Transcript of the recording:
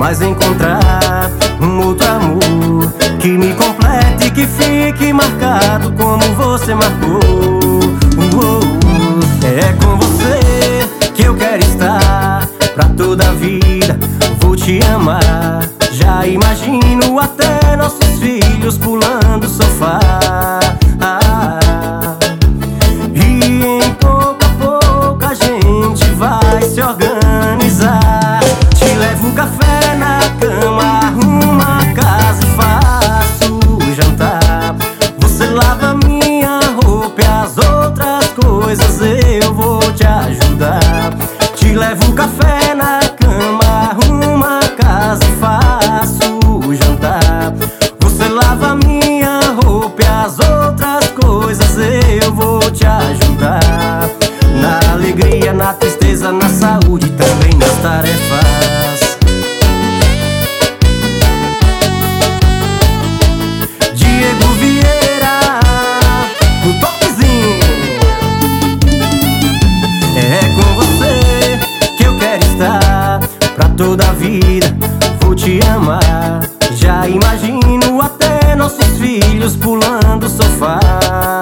faz encontrar um outro amor que me complete, que fique marcado como você marcou. É com você que eu quero estar pra toda a vida, vou te amar. Já imagino até nossos filhos pulando o sofá. E em pouco a pouco a gente vai se organizar. Te levo um café na cama, arrumo a casa e faço o jantar. Você lava minha roupa e as outras coisas eu vou te ajudar. Te levo um café na cama, arrumo a casa e faço o jantar. Você lava minha roupa e as outras coisas eu vou te ajudar. Na alegria, na tristeza, na saúde, também nas tarefas. Diego Vieira, o topzinho. É com você que eu quero estar pra toda a vida, vou te amar. Já imagino até nossos filhos pulando o sofá.